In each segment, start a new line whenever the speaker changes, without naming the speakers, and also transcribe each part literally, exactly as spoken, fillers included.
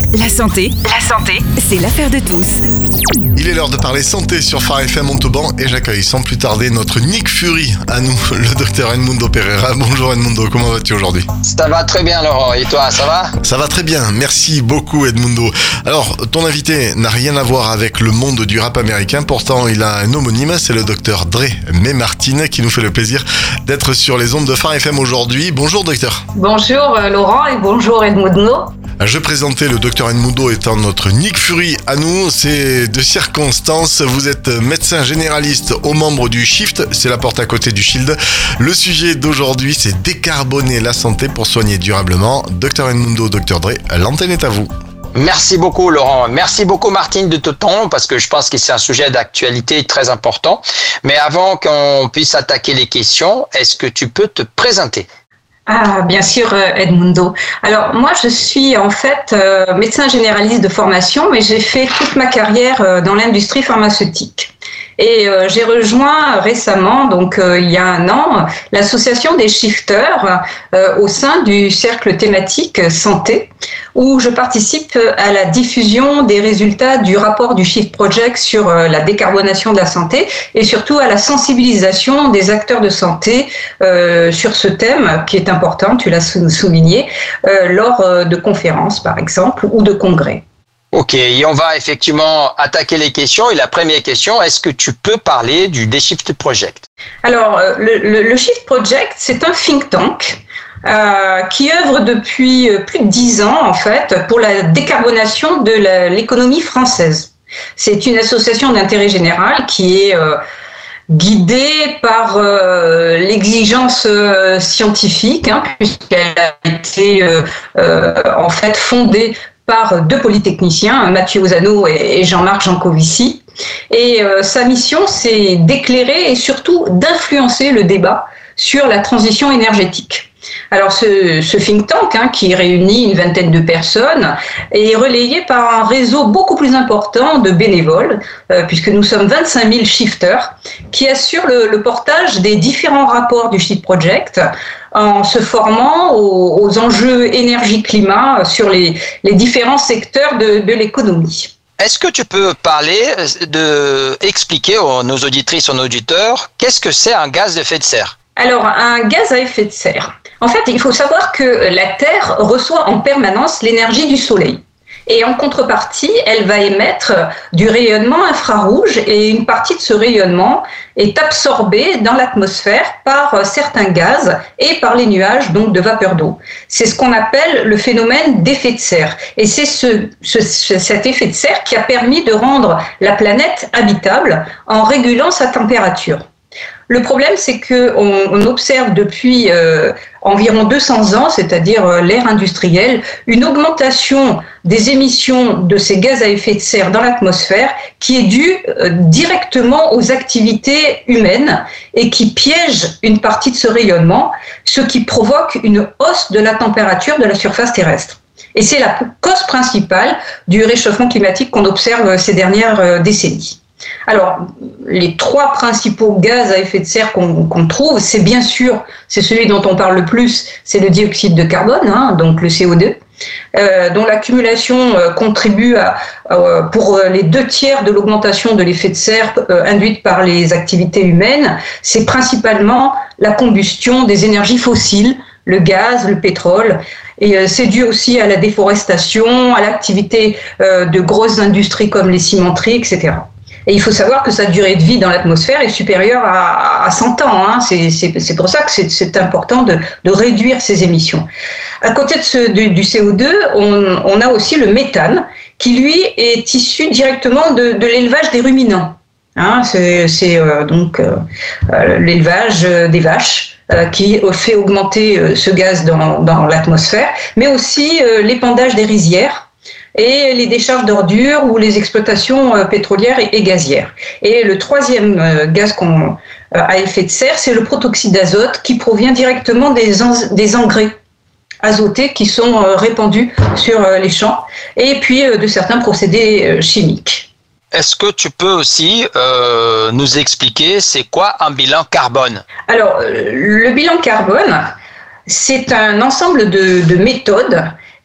La santé, la santé, c'est l'affaire de tous.
Il est l'heure de parler santé sur Phare F M Montauban et j'accueille sans plus tarder notre Nick Fury à nous, le docteur Edmundo Pereira. Bonjour Edmundo, comment vas-tu aujourd'hui?
Ça va très bien Laurent, et toi, ça va?
Ça va très bien, merci beaucoup Edmundo. Alors, ton invité n'a rien à voir avec le monde du rap américain, pourtant il a un homonyme, c'est le docteur Dre Memartin qui nous fait le plaisir d'être sur les ondes de Phare F M aujourd'hui. Bonjour docteur.
Bonjour euh, Laurent et bonjour Edmundo.
Je présentais le docteur Edmundo étant notre Nick Fury à nous, c'est de circonstance, vous êtes médecin généraliste aux membres du Shift, c'est la porte à côté du Shield. Le sujet d'aujourd'hui c'est décarboner la santé pour soigner durablement. Docteur Edmundo, docteur Dre, l'antenne est à vous.
Merci beaucoup Laurent, merci beaucoup Martine de ton temps parce que je pense que c'est un sujet d'actualité très important. Mais avant qu'on puisse attaquer les questions, est-ce que tu peux te présenter ?
Ah, bien sûr, Edmundo. Alors, moi, je suis en fait euh, médecin généraliste de formation, mais j'ai fait toute ma carrière euh, dans l'industrie pharmaceutique. Et euh, j'ai rejoint récemment, donc euh, il y a un an, l'association des shifters euh, au sein du cercle thématique santé, où je participe à la diffusion des résultats du rapport du Shift Project sur euh, la décarbonation de la santé et surtout à la sensibilisation des acteurs de santé euh, sur ce thème qui est important, tu l'as souligné, euh, lors euh, de conférences par exemple ou de congrès.
Ok, et on va effectivement attaquer les questions. Et la première question, est-ce que tu peux parler du The Shift Project?
Alors, le, le, le Shift Project, c'est un think tank euh, qui œuvre depuis plus de dix ans, en fait, pour la décarbonation de la, l'économie française. C'est une association d'intérêt général qui est euh, guidée par euh, l'exigence euh, scientifique, hein, puisqu'elle a été euh, euh, en fait fondée par deux polytechniciens, Mathieu Ozano et Jean-Marc Jancovici. Et euh, sa mission, c'est d'éclairer et surtout d'influencer le débat sur la transition énergétique. Alors ce, ce think tank, hein, qui réunit une vingtaine de personnes, est relayé par un réseau beaucoup plus important de bénévoles, euh, puisque nous sommes vingt-cinq mille shifters, qui assurent le, le portage des différents rapports du Shift Project, en se formant aux, aux enjeux énergie-climat sur les, les différents secteurs de, de l'économie.
Est-ce que tu peux parler, de expliquer aux nos auditrices, aux nos auditeurs, qu'est-ce que c'est un gaz d'effet de serre?
Alors, un gaz à effet de serre. En fait, il faut savoir que la Terre reçoit en permanence l'énergie du Soleil. Et en contrepartie, elle va émettre du rayonnement infrarouge et une partie de ce rayonnement est absorbée dans l'atmosphère par certains gaz et par les nuages donc de vapeur d'eau. C'est ce qu'on appelle le phénomène d'effet de serre. Et c'est ce, ce, cet effet de serre qui a permis de rendre la planète habitable en régulant sa température. Le problème, c'est qu'on on observe depuis euh, environ deux cents ans, c'est-à-dire euh, l'ère industrielle, une augmentation des émissions de ces gaz à effet de serre dans l'atmosphère qui est due euh, directement aux activités humaines et qui piège une partie de ce rayonnement, ce qui provoque une hausse de la température de la surface terrestre. Et c'est la cause principale du réchauffement climatique qu'on observe ces dernières euh, décennies. Alors, les trois principaux gaz à effet de serre qu'on, qu'on trouve, c'est bien sûr, c'est celui dont on parle le plus, c'est le dioxyde de carbone, hein, donc le C O deux, euh, dont l'accumulation euh, contribue à, euh, pour les deux tiers de l'augmentation de l'effet de serre euh, induite par les activités humaines. C'est principalement la combustion des énergies fossiles, le gaz, le pétrole. Et euh, c'est dû aussi à la déforestation, à l'activité euh, de grosses industries comme les cimenteries, et cetera. Et il faut savoir que sa durée de vie dans l'atmosphère est supérieure à, à cent ans. Hein. C'est, c'est, c'est pour ça que c'est, c'est important de, de réduire ces émissions. À côté de ce, du, du C O deux, on, on a aussi le méthane, qui lui est issu directement de, de l'élevage des ruminants. Hein, c'est c'est euh, donc euh, l'élevage des vaches euh, qui fait augmenter euh, ce gaz dans, dans l'atmosphère, mais aussi euh, l'épandage des rizières et les décharges d'ordures ou les exploitations euh, pétrolières et, et gazières. Et le troisième euh, gaz qu'on, euh, à effet de serre, c'est le protoxyde d'azote qui provient directement des, en, des engrais azotés qui sont euh, répandus sur euh, les champs et puis euh, de certains procédés euh, chimiques.
Est-ce que tu peux aussi euh, nous expliquer c'est quoi un bilan carbone?
Alors, euh, le bilan carbone, c'est un ensemble de, de méthodes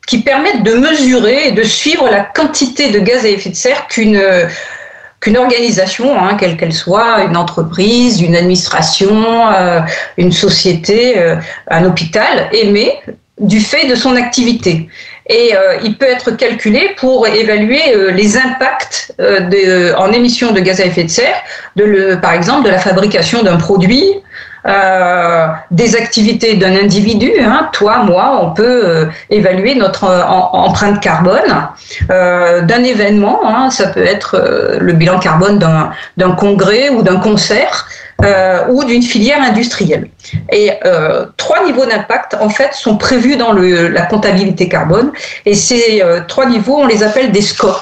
qui permettent de mesurer et de suivre la quantité de gaz à effet de serre qu'une, qu'une organisation, hein, quelle qu'elle soit, une entreprise, une administration, euh, une société, euh, un hôpital, émet du fait de son activité. Et euh, il peut être calculé pour évaluer euh, les impacts euh, de, en émissions de gaz à effet de serre, de le, par exemple de la fabrication d'un produit, euh, des activités d'un individu. Hein, toi, moi, on peut euh, évaluer notre euh, empreinte carbone euh, d'un événement. Hein, ça peut être euh, le bilan carbone d'un, d'un congrès ou d'un concert. Euh, ou d'une filière industrielle. Et euh, trois niveaux d'impact, en fait, sont prévus dans le, la comptabilité carbone. Et ces euh, trois niveaux, on les appelle des scopes.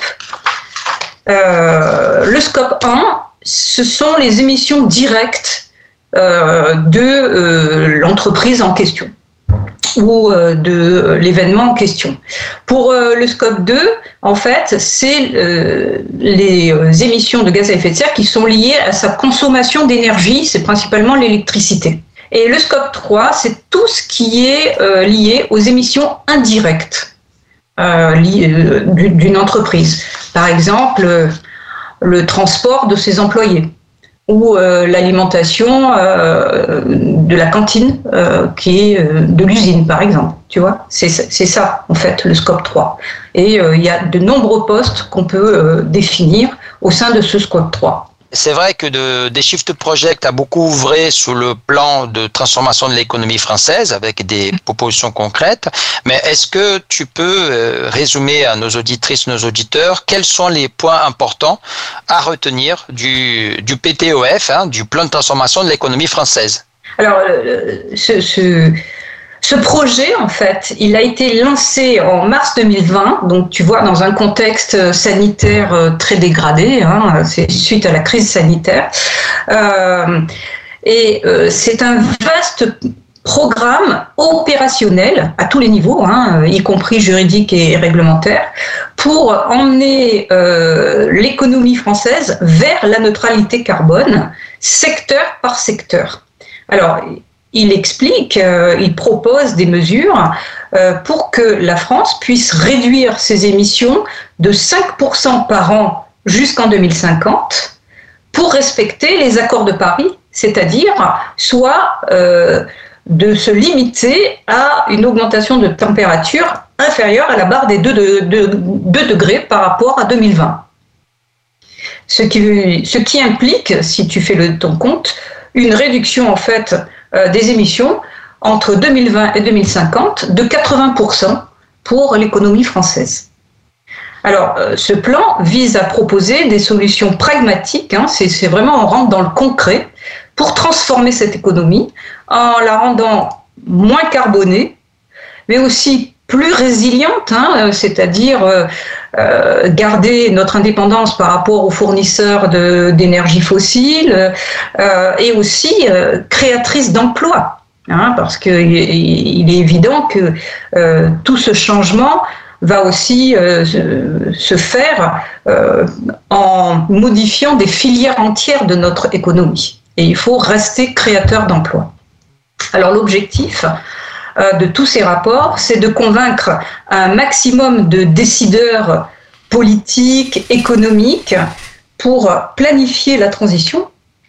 Euh, le scope un, ce sont les émissions directes euh, de euh, l'entreprise en question ou euh, de l'événement en question. Pour euh, le scope deux, en fait, c'est euh, les euh, émissions de gaz à effet de serre qui sont liées à sa consommation d'énergie, c'est principalement l'électricité. Et le scope trois, c'est tout ce qui est euh, lié aux émissions indirectes euh, liées, euh, d'une entreprise. Par exemple, euh, le transport de ses employés, ou euh, l'alimentation euh, de la cantine euh, qui est euh, de l'usine, par exemple. Tu vois, c'est, c'est ça, en fait, le scope trois. Et euh, il y a de nombreux postes qu'on peut euh, définir au sein de ce scope trois.
C'est vrai que de, des Shift Project a beaucoup œuvré sur le plan de transformation de l'économie française avec des propositions concrètes. Mais est-ce que tu peux résumer à nos auditrices, nos auditeurs, quels sont les points importants à retenir du, du P T O F, hein, du plan de transformation de l'économie française?
Alors, ce... ce... Ce projet, en fait, il a été lancé en mars deux mille vingt, donc tu vois, dans un contexte sanitaire très dégradé, hein, c'est suite à la crise sanitaire. Euh, et euh, c'est un vaste programme opérationnel à tous les niveaux, hein, y compris juridique et réglementaire, pour emmener euh, l'économie française vers la neutralité carbone, secteur par secteur. Alors, il explique, euh, il propose des mesures euh, pour que la France puisse réduire ses émissions de cinq pour cent par an jusqu'en deux mille cinquante pour respecter les accords de Paris, c'est-à-dire soit euh, de se limiter à une augmentation de température inférieure à la barre des deux degrés par rapport à deux mille vingt. Ce qui, ce qui implique, si tu fais le, ton compte, une réduction en fait euh, des émissions entre deux mille vingt et deux mille cinquante de quatre-vingts pour cent pour l'économie française. Alors, euh, ce plan vise à proposer des solutions pragmatiques, hein, c'est, c'est vraiment on rentre dans le concret, pour transformer cette économie en la rendant moins carbonée, mais aussi plus résiliente, hein, c'est-à-dire euh, euh, garder notre indépendance par rapport aux fournisseurs de, d'énergie fossile euh, et aussi euh, créatrice d'emplois, hein, parce qu'il il est évident que euh, tout ce changement va aussi euh, se faire euh, en modifiant des filières entières de notre économie. Et il faut rester créateur d'emplois. Alors l'objectif euh, de tous ces rapports, c'est de convaincre un maximum de décideurs politiques, économiques, pour planifier la transition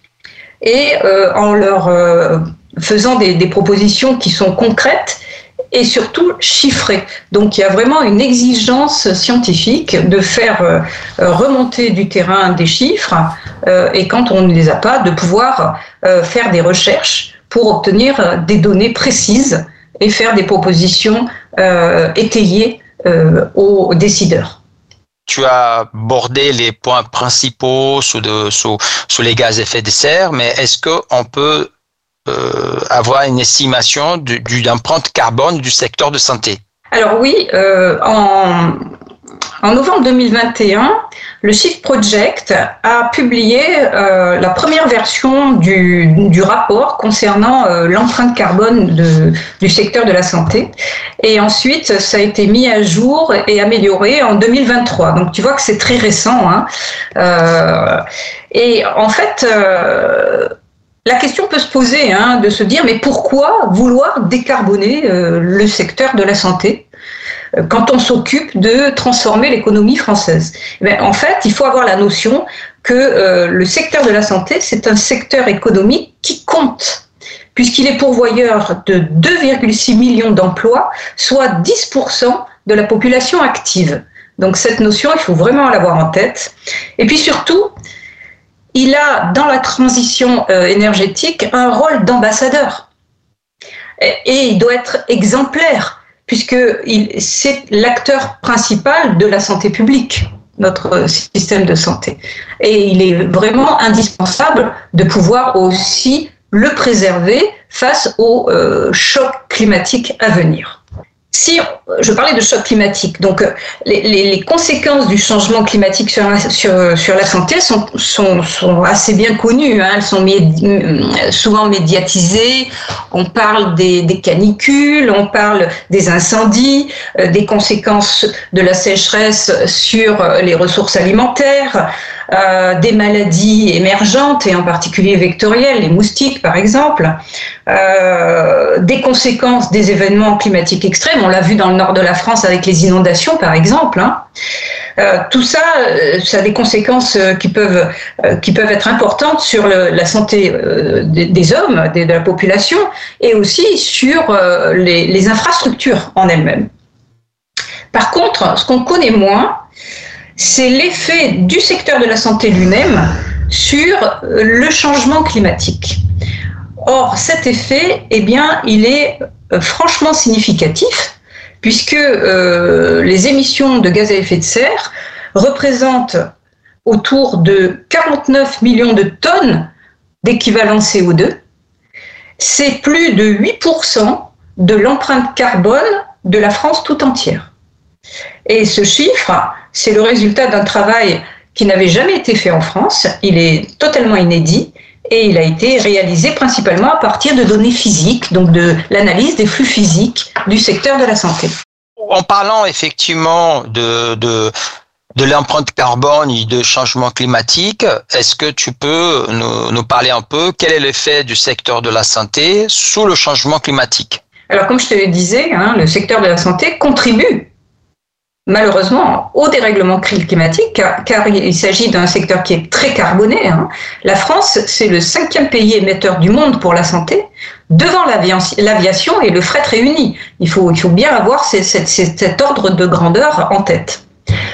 et euh, en leur euh, faisant des, des propositions qui sont concrètes et surtout chiffrées. Donc il y a vraiment une exigence scientifique de faire euh, remonter du terrain des chiffres euh, et quand on ne les a pas, de pouvoir euh, faire des recherches pour obtenir des données précises et faire des propositions euh, étayées euh, aux décideurs.
Tu as abordé les points principaux sur, de, sur, sur les gaz à effet de serre, mais est-ce qu'on peut euh, avoir une estimation du, du, d'empreinte carbone du secteur de santé?
Alors oui, euh, en, en novembre deux mille vingt et un, le Shift Project a publié euh, la première version du, du rapport concernant euh, l'empreinte carbone de, du secteur de la santé. Et ensuite, ça a été mis à jour et amélioré en deux mille vingt-trois. Donc, tu vois que c'est très récent, hein. Euh, et en fait, euh, la question peut se poser, hein, de se dire, mais pourquoi vouloir décarboner euh, le secteur de la santé ? quand on s'occupe de transformer l'économie française. Mais en fait, il faut avoir la notion que euh, le secteur de la santé, c'est un secteur économique qui compte, puisqu'il est pourvoyeur de deux virgule six millions d'emplois, soit dix pour cent de la population active. Donc cette notion, il faut vraiment l'avoir en tête. Et puis surtout, il a dans la transition euh, énergétique un rôle d'ambassadeur. Et, et il doit être exemplaire, puisque il, c'est l'acteur principal de la santé publique, notre système de santé. Et il est vraiment indispensable de pouvoir aussi le préserver face aux euh, chocs climatiques à venir. Si je parlais de choc climatique, donc les, les, les conséquences du changement climatique sur la, sur, sur la santé sont, sont, sont assez bien connues, hein. Elles sont médi- souvent médiatisées. On parle des, des canicules, on parle des incendies, euh, des conséquences de la sécheresse sur les ressources alimentaires, euh, des maladies émergentes et en particulier vectorielles, les moustiques par exemple, euh, des conséquences des événements climatiques extrêmes. On l'a vu dans le nord de la France avec les inondations, par exemple. Hein. Euh, tout ça, ça a des conséquences qui peuvent, euh, qui peuvent être importantes sur le, la santé euh, des, des hommes, des, de la population, et aussi sur euh, les, les infrastructures en elles-mêmes. Par contre, ce qu'on connaît moins, c'est l'effet du secteur de la santé lui-même sur le changement climatique. Or, cet effet, eh bien, il est franchement significatif, puisque euh, les émissions de gaz à effet de serre représentent autour de quarante-neuf millions de tonnes d'équivalent C O deux. C'est plus de huit pour cent de l'empreinte carbone de la France tout entière. Et ce chiffre, c'est le résultat d'un travail qui n'avait jamais été fait en France. Il est totalement inédit. Et il a été réalisé principalement à partir de données physiques, donc de l'analyse des flux physiques du secteur de la santé.
En parlant effectivement de, de, de l'empreinte carbone et de changement climatique, est-ce que tu peux nous, nous parler un peu quel est l'effet du secteur de la santé sous le changement climatique ?
Alors comme je te le disais, hein, le secteur de la santé contribue malheureusement au dérèglement climatique, car, car il s'agit d'un secteur qui est très carboné. Hein. La France, c'est le cinquième pays émetteur du monde pour la santé, devant l'aviation, l'aviation et le fret réunis. Il faut, il faut bien avoir ces, ces, cet ordre de grandeur en tête.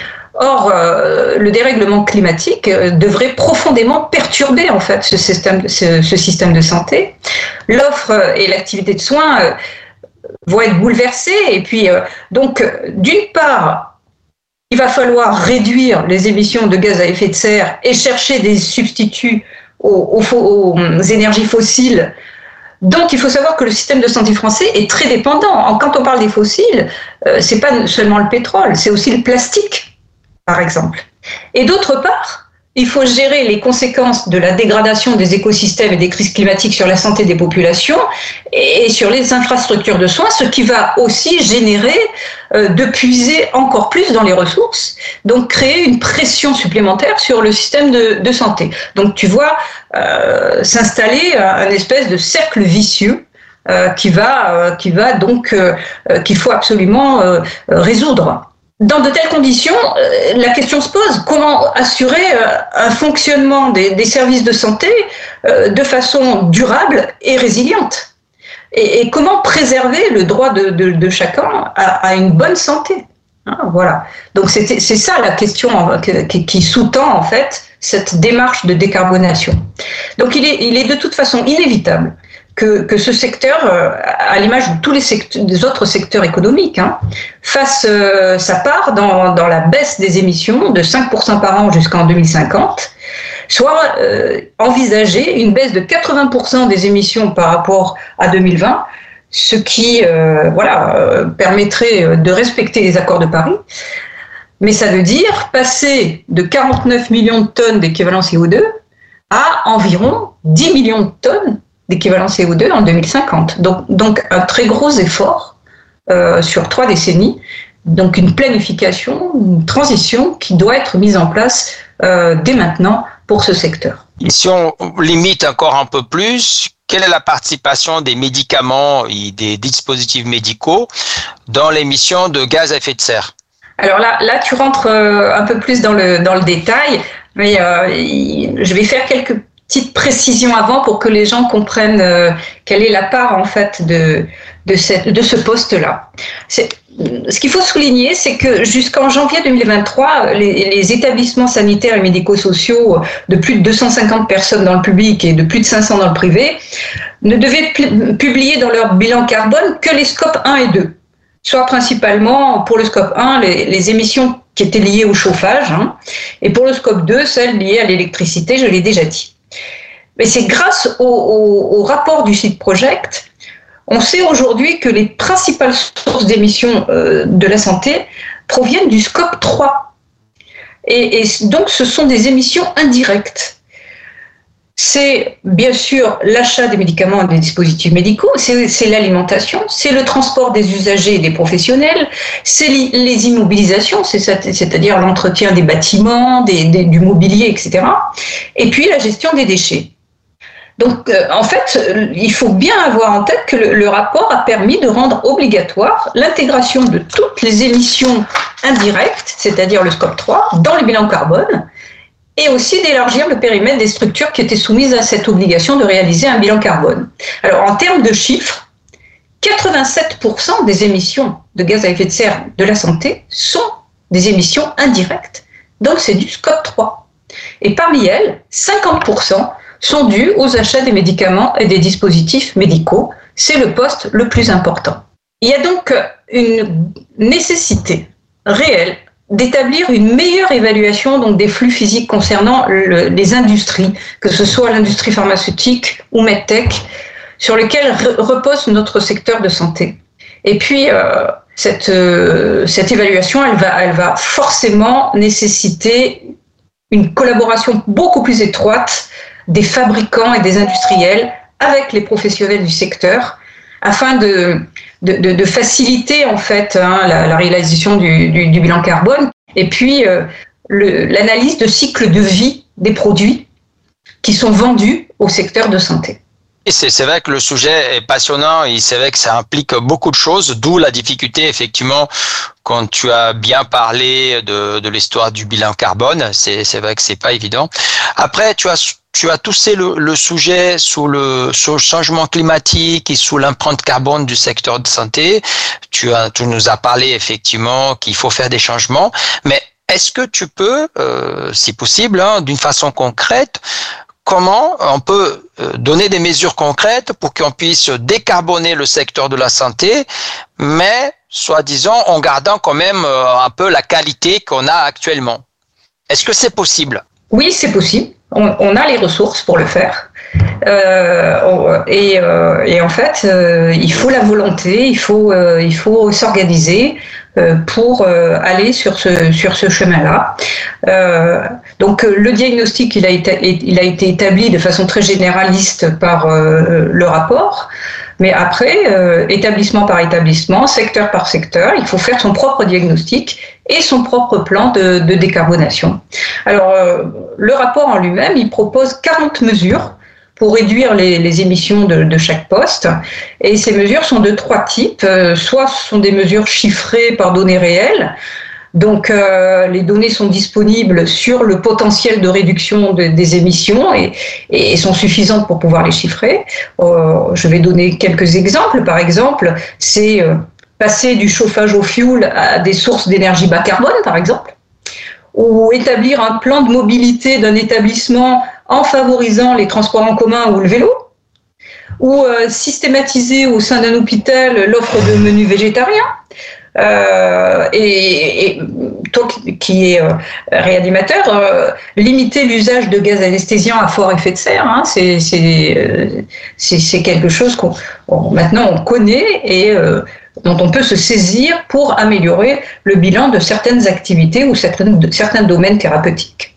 Or, euh, le dérèglement climatique euh, devrait profondément perturber en fait ce système, ce, ce système de santé. L'offre et l'activité de soins euh, vont être bouleversées. Et puis, euh, donc, d'une part, il va falloir réduire les émissions de gaz à effet de serre et chercher des substituts aux, aux, aux énergies fossiles. Donc, il faut savoir que le système de santé français est très dépendant. Quand on parle des fossiles, euh, c'est pas seulement le pétrole, c'est aussi le plastique, par exemple. Et d'autre part, il faut gérer les conséquences de la dégradation des écosystèmes et des crises climatiques sur la santé des populations et sur les infrastructures de soins, ce qui va aussi générer euh, de puiser encore plus dans les ressources, donc créer une pression supplémentaire sur le système de, de santé. Donc tu vois euh, s'installer un, un espèce de cercle vicieux euh, qui va, euh, qui va donc euh, euh, qu'il faut absolument euh, résoudre. Dans de telles conditions, euh, la question se pose, comment assurer euh, un fonctionnement des, des services de santé euh, de façon durable et résiliente et, et comment préserver le droit de, de, de chacun à, à une bonne santé, hein, voilà. Donc c'est, c'est ça la question qui, qui sous-tend en fait cette démarche de décarbonation. Donc il est, il est de toute façon inévitable Que, que ce secteur, euh, à l'image de tous les, secteurs, des autres secteurs économiques, hein, fasse euh, sa part dans, dans la baisse des émissions de cinq pour cent par an jusqu'en deux mille cinquante, soit euh, envisager une baisse de quatre-vingts pour cent des émissions par rapport à deux mille vingt, ce qui euh, voilà, euh, permettrait de respecter les accords de Paris. Mais ça veut dire passer de quarante-neuf millions de tonnes d'équivalent C O deux à environ dix millions de tonnes d'équivalent C O deux en deux mille cinquante. Donc, donc un très gros effort euh, sur trois décennies, donc une planification, une transition qui doit être mise en place euh, dès maintenant pour ce secteur.
Et si on limite encore un peu plus, quelle est la participation des médicaments et des dispositifs médicaux dans l'émission de gaz à effet de serre?
Alors là, là, tu rentres un peu plus dans le, dans le détail, mais euh, je vais faire quelques petites précisions avant pour que les gens comprennent euh, quelle est la part en fait de, de, cette, de ce poste-là. C'est, ce qu'il faut souligner, c'est que jusqu'en janvier deux mille vingt-trois, les, les établissements sanitaires et médico-sociaux de plus de deux cent cinquante personnes dans le public et de plus de cinq cents dans le privé ne devaient publier dans leur bilan carbone que les scopes un et deux. Soit principalement pour le scope un, les, les émissions qui étaient liées au chauffage, hein, et pour le scope deux, celles liées à l'électricité, je l'ai déjà dit. Mais c'est grâce au, au, au rapport du site Project, on sait aujourd'hui que les principales sources d'émissions euh, de la santé proviennent du scope trois. Et, et donc ce sont des émissions indirectes. C'est bien sûr l'achat des médicaments et des dispositifs médicaux, c'est, c'est l'alimentation, c'est le transport des usagers et des professionnels, c'est li, les immobilisations, c'est, c'est-à-dire l'entretien des bâtiments, des, des, du mobilier, et cetera. Et puis la gestion des déchets. Donc euh, en fait, il faut bien avoir en tête que le, le rapport a permis de rendre obligatoire l'intégration de toutes les émissions indirectes, c'est-à-dire le scope trois, dans le bilan carbone, et aussi d'élargir le périmètre des structures qui étaient soumises à cette obligation de réaliser un bilan carbone. Alors, en termes de chiffres, quatre-vingt-sept pour cent des émissions de gaz à effet de serre de la santé sont des émissions indirectes, donc c'est du scope trois. Et parmi elles, cinquante pour cent sont dues aux achats des médicaments et des dispositifs médicaux. C'est le poste le plus important. Il y a donc une nécessité réelle d'établir une meilleure évaluation donc, des flux physiques concernant le, les industries, que ce soit l'industrie pharmaceutique ou MedTech, sur lesquelles re- repose notre secteur de santé. Et puis, euh, cette, euh, cette évaluation, elle va, elle va forcément nécessiter une collaboration beaucoup plus étroite des fabricants et des industriels avec les professionnels du secteur, afin de, de, de, de faciliter en fait hein, la, la réalisation du, du, du bilan carbone et puis euh, le, l'analyse de cycle de vie des produits qui sont vendus au secteur de santé.
Et c'est, c'est vrai que le sujet est passionnant et c'est vrai que ça implique beaucoup de choses, d'où la difficulté effectivement quand tu as bien parlé de, de l'histoire du bilan carbone, c'est, c'est vrai que c'est pas évident. Après, tu as Tu as touché le, le sujet sous le, sur le changement climatique et sous l'empreinte carbone du secteur de santé. Tu, as, tu nous as parlé effectivement qu'il faut faire des changements, mais est-ce que tu peux, euh, si possible, hein, d'une façon concrète, comment on peut donner des mesures concrètes pour qu'on puisse décarboner le secteur de la santé, mais soi-disant en gardant quand même un peu la qualité qu'on a actuellement? Est-ce que c'est possible?
Oui, c'est possible. On, on a les ressources pour le faire. Euh, et, euh, et en fait, euh, il faut la volonté, il faut, euh, il faut s'organiser euh, pour euh, aller sur ce, sur ce chemin-là. Euh, donc, le diagnostic, il a été, il a été établi de façon très généraliste par euh, le rapport. Mais après, euh, établissement par établissement, secteur par secteur, il faut faire son propre diagnostic et son propre plan de, de décarbonation. Alors, euh, le rapport en lui-même, il propose quarante mesures pour réduire les, les émissions de, de chaque poste. Et ces mesures sont de trois types. Euh, soit ce sont des mesures chiffrées par données réelles. Donc, euh, les données sont disponibles sur le potentiel de réduction de, des émissions et, et sont suffisantes pour pouvoir les chiffrer. Euh, je vais donner quelques exemples. Par exemple, c'est euh, passer du chauffage au fioul à des sources d'énergie bas carbone, par exemple, ou établir un plan de mobilité d'un établissement en favorisant les transports en commun ou le vélo, ou euh, systématiser au sein d'un hôpital l'offre de menus végétariens. Euh, et, et toi qui es euh, réanimateur, euh, limiter l'usage de gaz anesthésiant à fort effet de serre, hein, c'est, c'est, euh, c'est, c'est quelque chose qu'on on, maintenant on connaît et euh, dont on peut se saisir pour améliorer le bilan de certaines activités ou certaines, de, certains domaines thérapeutiques.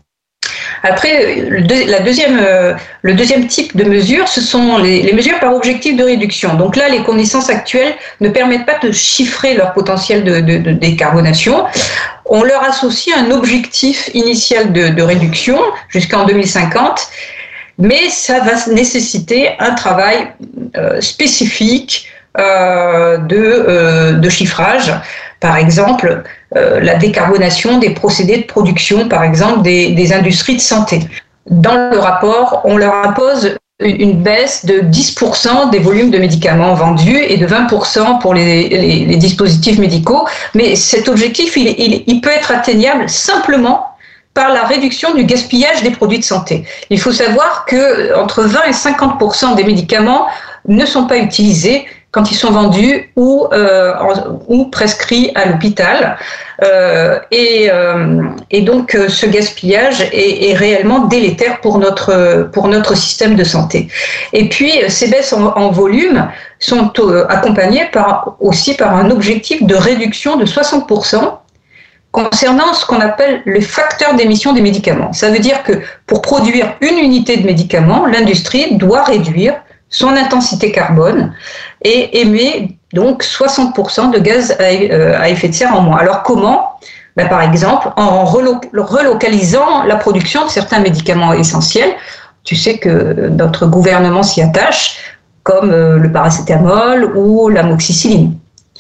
Après, le, deux, la deuxième, euh, le deuxième type de mesures, ce sont les, les mesures par objectif de réduction. Donc là, les connaissances actuelles ne permettent pas de chiffrer leur potentiel de, de, de décarbonation. On leur associe un objectif initial de, de réduction jusqu'en deux mille cinquante mais ça va nécessiter un travail euh, spécifique euh, de, euh, de chiffrage. Par exemple, euh, la décarbonation des procédés de production, par exemple, des, des industries de santé. Dans le rapport, on leur impose une baisse de dix pour cent des volumes de médicaments vendus et de vingt pour cent pour les, les, les dispositifs médicaux. Mais cet objectif, il, il, il peut être atteignable simplement par la réduction du gaspillage des produits de santé. Il faut savoir que entre vingt et cinquante pour cent des médicaments ne sont pas utilisés quand ils sont vendus ou, euh, ou prescrits à l'hôpital. Euh, et, euh, et donc, ce gaspillage est, est réellement délétère pour notre, pour notre système de santé. Et puis, ces baisses en, en volume sont euh, accompagnées par, aussi par un objectif de réduction de soixante pour cent concernant ce qu'on appelle le facteur d'émission des médicaments. Ça veut dire que pour produire une unité de médicament, l'industrie doit réduire son intensité carbone et émet donc soixante pour cent de gaz à effet de serre en moins. Alors comment ? Ben par exemple, en relocalisant la production de certains médicaments essentiels. Tu sais que notre gouvernement s'y attache, comme le paracétamol ou l'amoxicilline.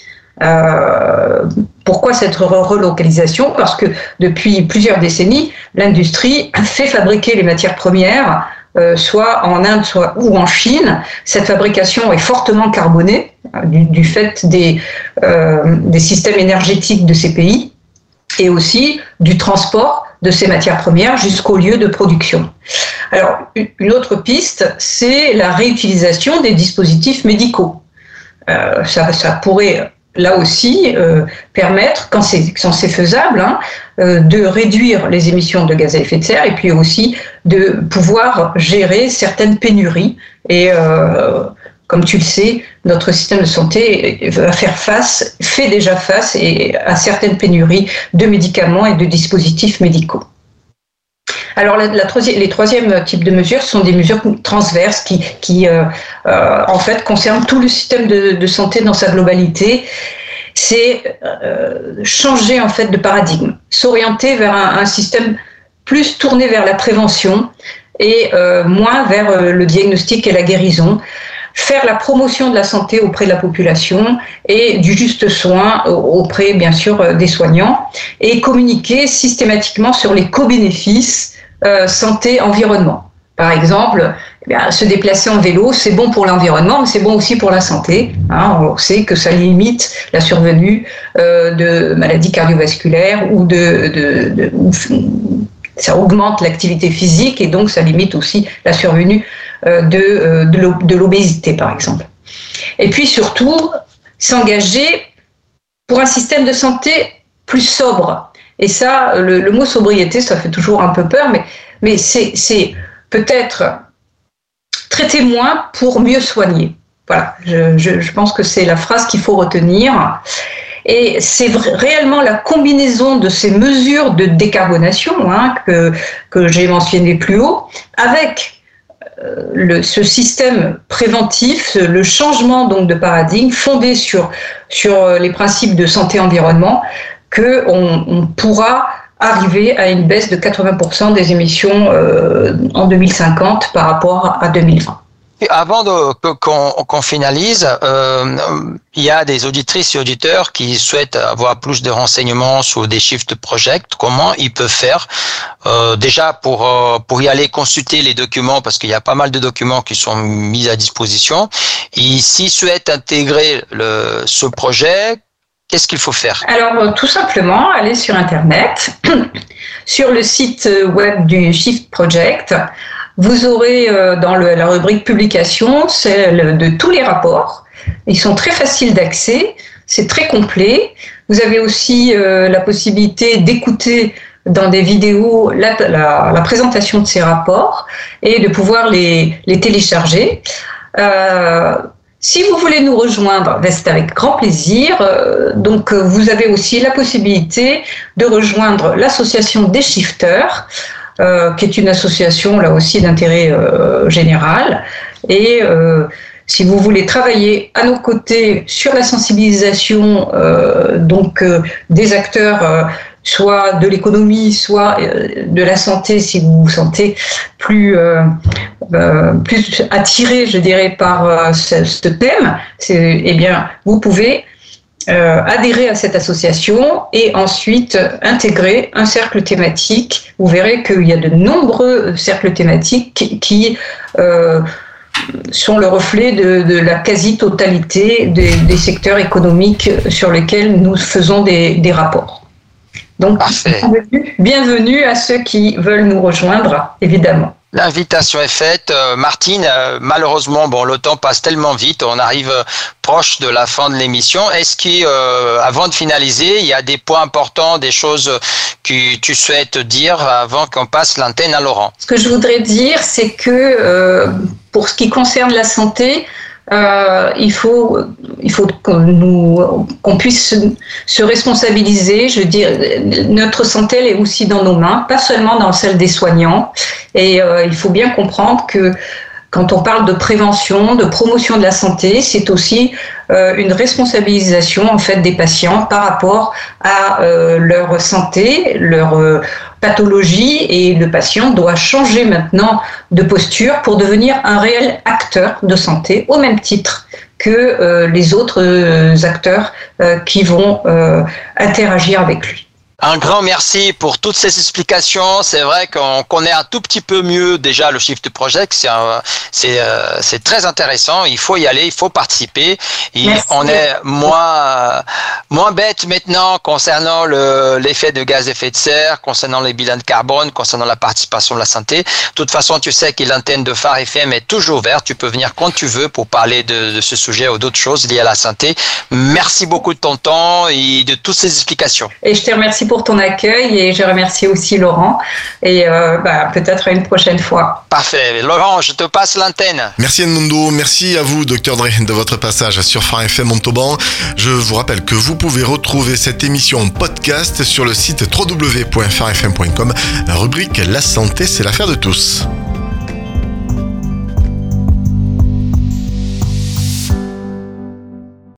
Euh, pourquoi cette relocalisation ? Parce que depuis plusieurs décennies, l'industrie fait fabriquer les matières premières Euh, soit en Inde soit, ou en Chine. Cette fabrication est fortement carbonée du, du fait des, euh, des systèmes énergétiques de ces pays et aussi du transport de ces matières premières jusqu'au lieu de production. Alors, une autre piste, c'est la réutilisation des dispositifs médicaux. Euh, ça, ça pourrait là aussi euh, permettre, quand c'est, quand c'est faisable, hein, euh, de réduire les émissions de gaz à effet de serre et puis aussi de pouvoir gérer certaines pénuries. Et euh, comme tu le sais, notre système de santé va faire face, fait déjà face et, à certaines pénuries de médicaments et de dispositifs médicaux. Alors, la, la troisième, les troisièmes types de mesures sont des mesures transverses qui, qui euh, euh, en fait, concernent tout le système de, de santé dans sa globalité. C'est euh, changer, en fait, de paradigme, s'orienter vers un, un système plus tourné vers la prévention et euh, moins vers euh, le diagnostic et la guérison. Faire la promotion de la santé auprès de la population et du juste soin auprès, bien sûr, des soignants et communiquer systématiquement sur les co-bénéfices euh, santé-environnement. Par exemple, eh bien, se déplacer en vélo, c'est bon pour l'environnement, mais c'est bon aussi pour la santé. Hein, on sait que ça limite la survenue euh, de maladies cardiovasculaires ou de... de, de ou, ça augmente l'activité physique et donc ça limite aussi la survenue de, de l'obésité, par exemple. Et puis surtout, s'engager pour un système de santé plus sobre. Et ça, le, le mot sobriété, ça fait toujours un peu peur, mais, mais c'est, c'est peut-être traiter moins pour mieux soigner. Voilà, je, je, je pense que c'est la phrase qu'il faut retenir. Et c'est réellement la combinaison de ces mesures de décarbonation hein, que, que j'ai mentionnées plus haut, avec euh, le, ce système préventif, le changement donc de paradigme fondé sur, sur les principes de santé-environnement, qu'on on pourra arriver à une baisse de quatre-vingts pour cent des émissions euh, en deux mille cinquante par rapport à deux mille vingt.
Et avant de, qu'on, qu'on finalise, euh, il y a des auditrices et auditeurs qui souhaitent avoir plus de renseignements sur des Shift Project. Comment ils peuvent faire euh, déjà pour euh, pour y aller consulter les documents, parce qu'il y a pas mal de documents qui sont mis à disposition. Et s'ils souhaitent intégrer le, ce projet, qu'est-ce qu'il faut faire ?
Alors, tout simplement, aller sur Internet, sur le site web du Shift Project. Vous aurez euh, dans le, la rubrique publication celle de tous les rapports. Ils sont très faciles d'accès, c'est très complet. Vous avez aussi euh, la possibilité d'écouter dans des vidéos la, la, la présentation de ces rapports et de pouvoir les, les télécharger. Euh, si vous voulez nous rejoindre, ben c'est avec grand plaisir. Euh, donc, vous avez aussi la possibilité de rejoindre l'association des Shifters, Euh, qui est une association là aussi d'intérêt euh, général. Et euh, si vous voulez travailler à nos côtés sur la sensibilisation euh, donc euh, des acteurs euh, soit de l'économie, soit de la santé, si vous vous sentez plus, euh, euh, plus attiré, je dirais, par euh, ce, ce thème, c'est, eh bien, vous pouvez euh, adhérer à cette association et ensuite intégrer un cercle thématique. Vous verrez qu'il y a de nombreux cercles thématiques qui, qui euh, sont le reflet de, de la quasi-totalité des, des secteurs économiques sur lesquels nous faisons des, des rapports. Donc, bienvenue, bienvenue à ceux qui veulent nous rejoindre, évidemment.
L'invitation est faite. Euh, Martine, euh, malheureusement, bon, le temps passe tellement vite, on arrive euh, proche de la fin de l'émission. Est-ce qu'avant euh, de finaliser, il y a des points importants, des choses que tu souhaites dire avant qu'on passe l'antenne à Laurent?
Ce que je voudrais dire, c'est que euh, pour ce qui concerne la santé, Euh, il faut, il faut qu'on, nous, qu'on puisse se, se responsabiliser. Je veux dire, notre santé, elle est aussi dans nos mains, pas seulement dans celle des soignants. Et euh, il faut bien comprendre que quand on parle de prévention, de promotion de la santé, c'est aussi euh, une responsabilisation en fait des patients par rapport à euh, leur santé, leur euh, pathologie, et le patient doit changer maintenant de posture pour devenir un réel acteur de santé au même titre que euh, les autres euh, acteurs euh, qui vont euh, interagir avec lui.
Un grand merci pour toutes ces explications. C'est vrai qu'on connaît un tout petit peu mieux déjà le Shift Project. C'est, un, c'est, euh, c'est très intéressant. Il faut y aller, il faut participer. Et on est moins, moins bête maintenant concernant le, l'effet de gaz à effet de serre, concernant les bilans de carbone, concernant la participation de la santé. De toute façon, tu sais que l'antenne de Phare F M est toujours ouverte. Tu peux venir quand tu veux pour parler de, de ce sujet ou d'autres choses liées à la santé. Merci beaucoup de ton temps et de toutes ces explications.
Et je te remercie pour ton accueil et je remercie aussi Laurent et euh, bah, peut-être à une prochaine fois.
Parfait. Laurent, je te passe l'antenne.
Merci Edmundo, merci à vous docteur Dre de votre passage sur Phare F M Montauban. Je vous rappelle que vous pouvez retrouver cette émission en podcast sur le site w w w point phare f m point com, rubrique La santé, c'est l'affaire de tous.